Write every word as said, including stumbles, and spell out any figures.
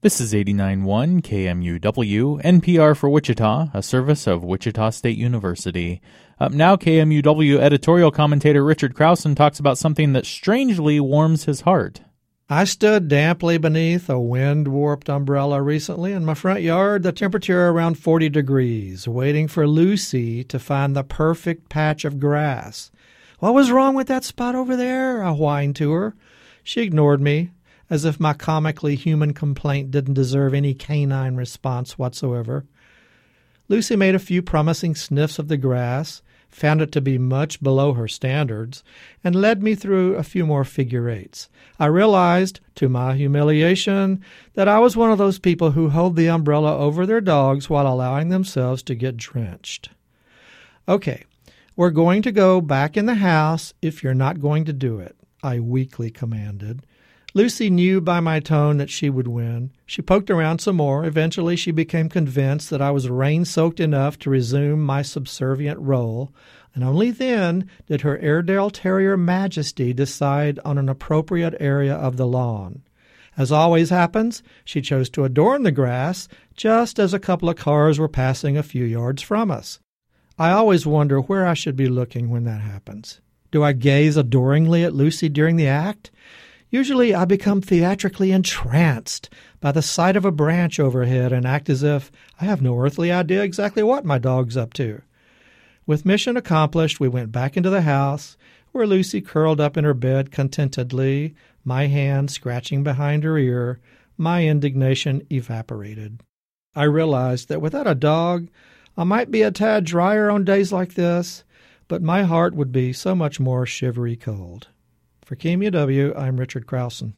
This is eighty-nine point one K M U W, N P R for Wichita, a service of Wichita State University. Up now, K M U W editorial commentator Richard Krausen talks about something that strangely warms his heart. I stood damply beneath a wind-warped umbrella recently in my front yard, the temperature around forty degrees, waiting for Lucy to find the perfect patch of grass. "What was wrong with that spot over there?" I whined to her. She ignored me, as if my comically human complaint didn't deserve any canine response whatsoever. Lucy made a few promising sniffs of the grass, found it to be much below her standards, and led me through a few more figure eights. I realized, to my humiliation, that I was one of those people who hold the umbrella over their dogs while allowing themselves to get drenched. "Okay, we're going to go back in the house if you're not going to do it," I weakly commanded. Lucy knew by my tone that she would win. She poked around some more. Eventually, she became convinced that I was rain-soaked enough to resume my subservient role, and only then did her Airedale Terrier Majesty decide on an appropriate area of the lawn. As always happens, she chose to adorn the grass just as a couple of cars were passing a few yards from us. I always wonder where I should be looking when that happens. Do I gaze adoringly at Lucy during the act? Usually I become theatrically entranced by the sight of a branch overhead and act as if I have no earthly idea exactly what my dog's up to. With mission accomplished, we went back into the house, where Lucy curled up in her bed contentedly, my hand scratching behind her ear. My indignation evaporated. I realized that without a dog, I might be a tad drier on days like this, but my heart would be so much more shivery cold. For K M U W, I'm Richard Krausen.